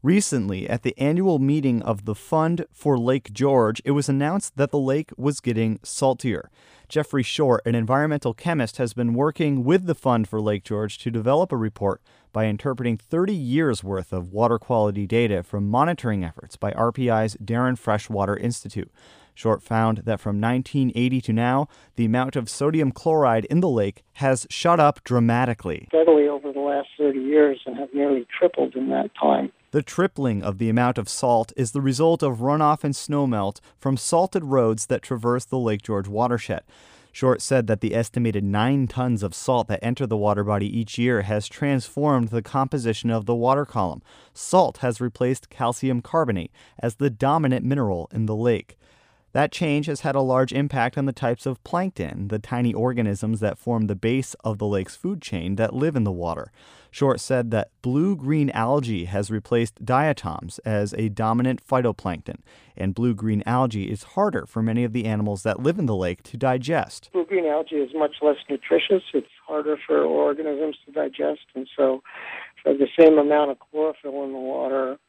Recently, at the annual meeting of the Fund for Lake George, it was announced that the lake was getting saltier. Jeffrey Short, an environmental chemist, has been working with the Fund for Lake George to develop a report by interpreting 30 years' worth of water quality data from monitoring efforts by RPI's Darren Freshwater Institute. Short found that from 1980 to now, the amount of sodium chloride in the lake has shot up dramatically. Steadily over the last 30 years and have nearly tripled in that time. The tripling of the amount of salt is the result of runoff and snowmelt from salted roads that traverse the Lake George watershed. Short said that the estimated 9 tons of salt that enter the water body each year has transformed the composition of the water column. Salt has replaced calcium carbonate as the dominant mineral in the lake. That change has had a large impact on the types of plankton, the tiny organisms that form the base of the lake's food chain that live in the water. Short said that blue-green algae has replaced diatoms as a dominant phytoplankton, and blue-green algae is harder for many of the animals that live in the lake to digest. Blue-green algae is much less nutritious. It's harder for organisms to digest, and so for the same amount of chlorophyll in the water,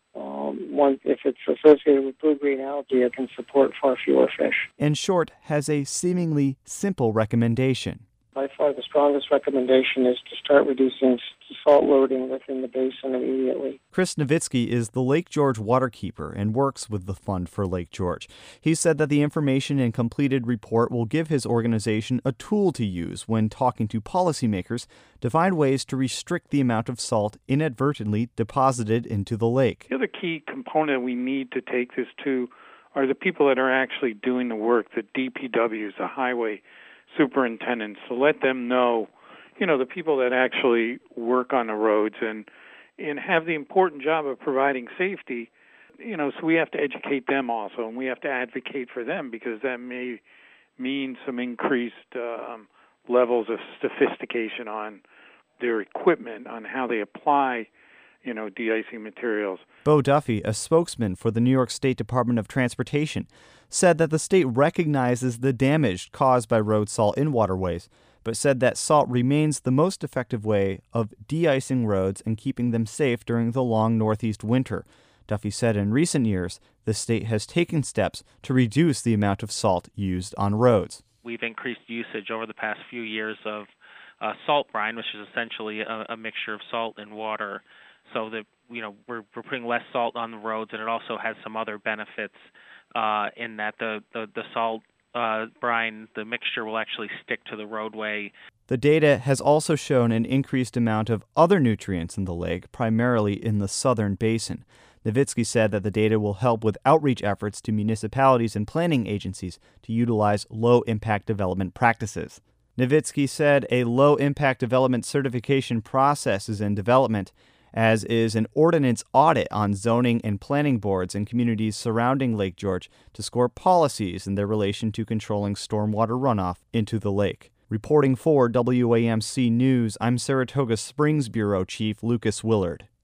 if it's associated with blue-green algae, it can support far fewer fish. And Short has a seemingly simple recommendation. By far, the strongest recommendation is to start reducing salt loading within the basin immediately. Chris Nowitzki is the Lake George waterkeeper and works with the Fund for Lake George. He said that the information and completed report will give his organization a tool to use when talking to policymakers to find ways to restrict the amount of salt inadvertently deposited into the lake. The other key component we need to take this to are the people that are actually doing the work, the DPWs, the highway superintendents, to let them know, the people that actually work on the roads and have the important job of providing safety, so we have to educate them also, and we have to advocate for them because that may mean some increased levels of sophistication on their equipment, on how they apply, de-icing materials. Bo Duffy, a spokesman for the New York State Department of Transportation, said that the state recognizes the damage caused by road salt in waterways, but said that salt remains the most effective way of de-icing roads and keeping them safe during the long northeast winter. Duffy said in recent years, the state has taken steps to reduce the amount of salt used on roads. We've increased usage over the past few years of salt brine, which is essentially a mixture of salt and water, so that we're putting less salt on the roads, and it also has some other benefits in that the salt brine, the mixture will actually stick to the roadway. The data has also shown an increased amount of other nutrients in the lake, primarily in the southern basin. Nowitzki said that the data will help with outreach efforts to municipalities and planning agencies to utilize low-impact development practices. Nowitzki said a low-impact development certification process is in development, as is an ordinance audit on zoning and planning boards in communities surrounding Lake George to score policies in their relation to controlling stormwater runoff into the lake. Reporting for WAMC News, I'm Saratoga Springs Bureau Chief Lucas Willard.